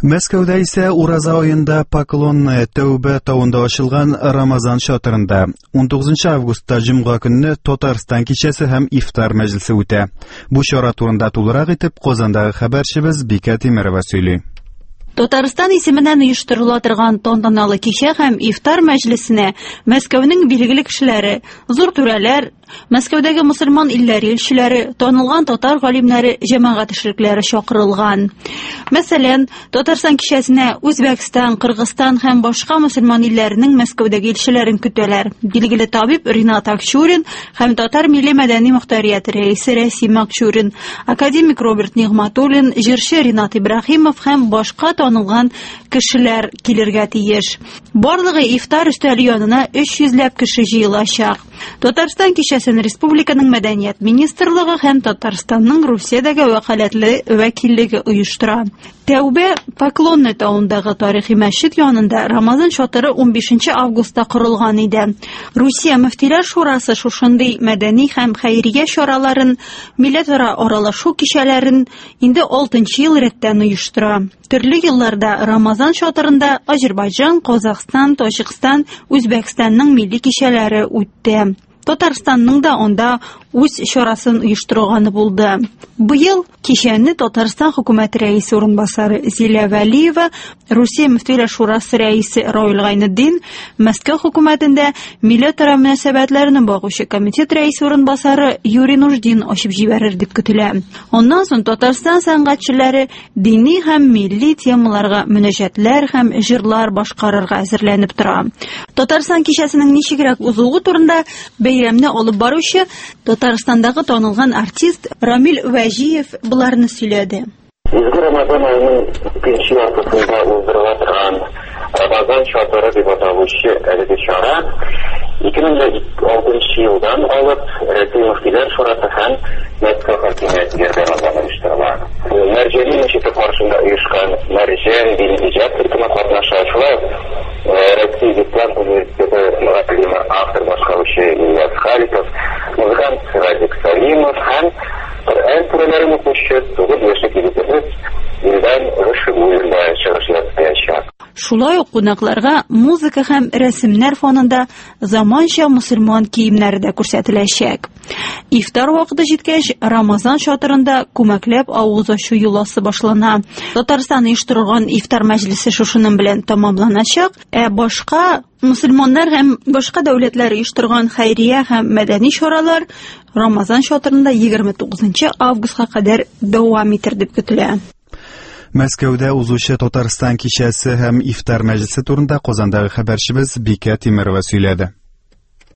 Мәскәүдә исә ураза аенда Поклонная Тәүбә тавында ачылган Рамазан чатырында 19 августта җомга көнне Татарстан кичәсе һәм ифтар мәҗлесе үтә. Бу чара турында тулырак итеп Казандагы хәбәрчебез Бикә Тимерова сөйли. Татарстан исеменнән оештырыла торган тантаналы кичә һәм ифтар мәҗлесенә Мәскәүнең билгеле кешеләре, зур түрәләр, Мәскәүдәге мусульман илләре илчеләре, танылган татар галимнәре, җәмәгать эшлеклеләре чакырылган. Мәсәлән, Татарстан кичәсенә Үзбәкстан, Кыргызстан һәм башка мусульман илләренең Мәскәүдәге илчеләрен көтәләр. Билгеле табиб Ринат Акчурин һәм Татар милли мәдәни мөхтәрияте рәисе Рәсим Акчурин, академик Роберт Нигъматуллин, җырчы Ринат Ибраһимов һәм башка танылган кешеләр килергә тиеш. Барлыгы ифтар өстәле янына 300ләп кеше җыелачак. Татарстан кичәсен республиканың мәдәният министрлыгы һәм Татарстанның Русиядәге вәкаләтле вәкиллеге оештыра. Тәүбә Поклонная тавындагы тарихи мәчет янында Рамазан чатыры 15 августта корылган иде. Русия мөфтиләр шурасы шушындый мәдәни һәм хәйрия чараларын, милләтара аралашу кичәләрен инде 6нчы ел рәттән оештыра. Төрле елларда Рамазан чатырында Азербайҗан, Казакъстан, Таҗикстан, Үзбәкстанның милли кичәләре үтте. Татарстанның да онда үз чарасын оештырганы булды. Быел кичәне Татарстан хөкүмәте рәисе урынбасары Зилә Вәлиева, Русия мөфтиләр шурасы рәисе Раил Гайнетдин, Мәскәү хөкүмәтендә милләтара мөнәсәбәтләрне багучы комитет рәисе урынбасары Юрий Нуждин ачып җибәрер дип көтелә. Аннан соң Татарстан сәнгатьчеләре дини һәм милли темаларга мөнәҗәтләр һәм җырлар башкарырга әзерләнеп тора. Татарстан кичәсенең ничегрәк узуы турында бәйрәмне алып баручы Татарстандагы танылган артист Рамил Вәҗиев буларны сөйләде. Изге Рамазан аеның икенче яртысында уздырыла торган Рамазан чатыры дип аталучы әлеге чара 2006 елдан алып Рәсәй мөфтиләр шурасы һәм Мәскәү хакимияте ярдәмендә оештырыла. Мәрҗәни мәчете каршында оешкан Мәрҗән дини иҗат төркеме катнаша. Шулай Россия Ислам университеты мөгаллиме, автор башкаручы Ильяс Харитов, музыкант Радик Салимов һәм Коръән сүрәләрен укучы 9 яшьлек егетебез Илдан Рәшид уенда чыгыш ясаячак. Шулай ук кунакларга музыка һәм рәсемнәр фонында заманча мусульман киемнәре дә күрсәтеләчәк. Ифтар вакыты җиткәч, Рамазан чатырында күмәкләп авыз ачу юласы башлана. Татарстан оештырган ифтар мәҗлесе шушының белән тәмамланачак, башка мусульманнар һәм башка дәүләтләр оештырган хәйрия һәм мәдәни чаралар Рамазан чатырында 29 августка кадәр дәвам итер дип көтелә. Мәскәүдә узучы Татарстан кичәсе һәм ифтар мәҗлесе турында Казандагы хәбәрчебез Бикә Тимерова сөйләде.